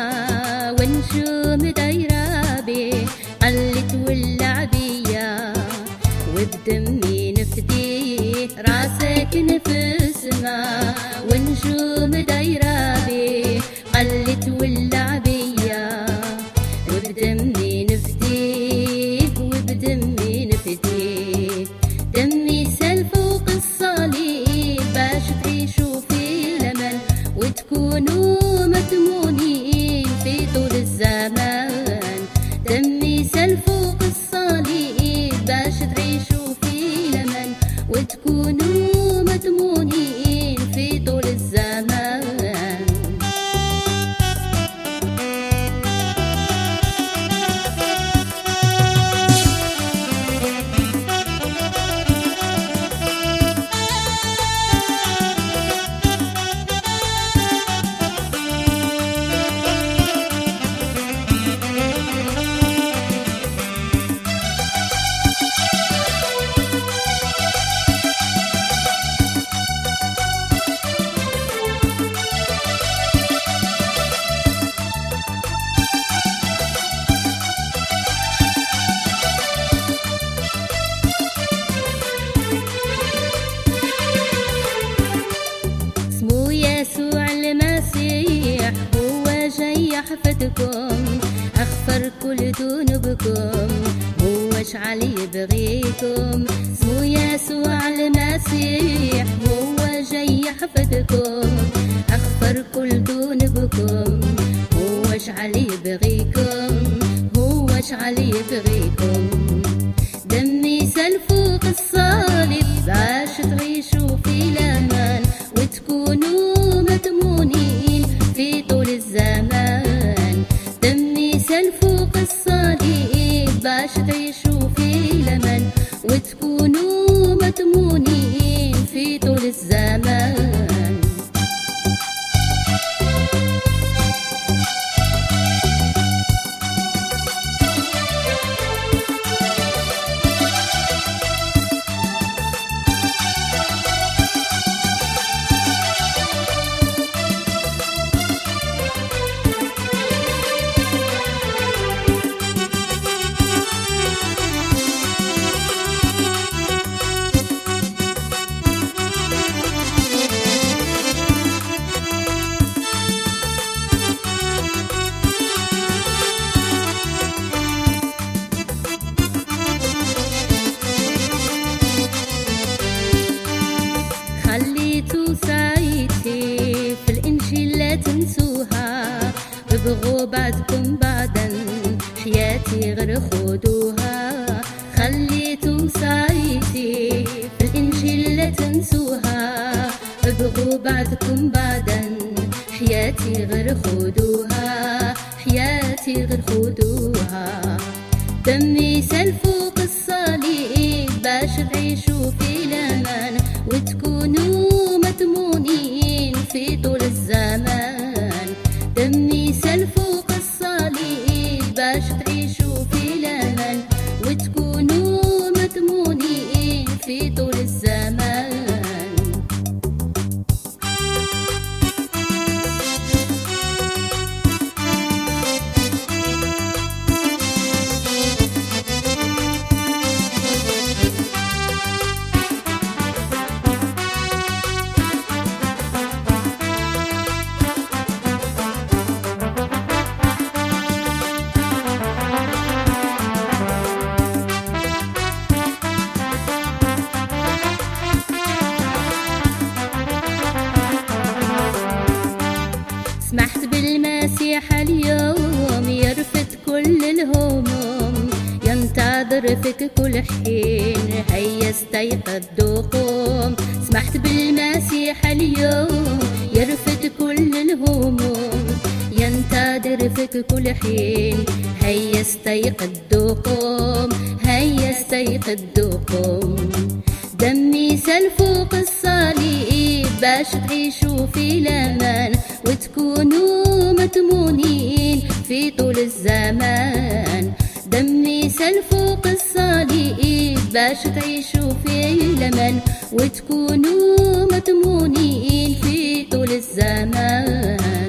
السما ونجوم دايرة بيه قلت واللعبية وبدمي نفديه راسك نفسما ونجوم دايرة بيه قلت واللعبية وبدمي نفديه وبدمي نفديه دمي سال فوق الصليب باش تعيشوا في الأمل وتكونوا مدمونين في طول الزمان دمي سال فوق الصليب باش تعيشوا في الأمل وتكونوا مدمونين في طول الزمان يسوع المسيح هو جاي يحفدكم أغفر كل ذنوبكم هو شعل يبغيكم اسمه يسوع المسيح هو جاي يحفدكم أغفر كل ذنوبكم هو شعل يبغيكم هو شعل يبغيكم دمي سال فوق الصليب باش تعيشوا في الأمان وتكونوا مدمونين في طول الزمان دمي سال فوق الصليب باش تعيشوا في الأمان وتكونوا مدمونين في طول الزمان خليتوا سايتي في الإنجيل لا تنسوها ابغوا بعدكم بعدا حياتي غير خدوها خليتوا سايتي في الإنجيل لا تنسوها ابغوا بعدكم بعدا حياتي غير خدوها حياتي غير خدوها دمي سال فوق الصليب باش تعيشوا في الأمان وتكونوا مدمونين في طول الزمان دمي سال فوق الصليب باش تعيشوا في الأمان وتكونوا مدمونين في طول الزمان سمحت بالمسيح اليوم يرفد كل الهموم ينتظر فيك كل حين هيا استيقظ وقوم سمحت بالمسيح اليوم يرفد كل الهموم ينتظر فيك كل حين هيا استيقظ وقوم هيا استيقظ وقوم دمي سال فوق الصليب باش تعيشوا في الأمان وتكونوا مدمونين في طول الزمان دمي سال فوق الصليب باش تعيشوا في الأمان وتكونوا مدمونين في طول الزمان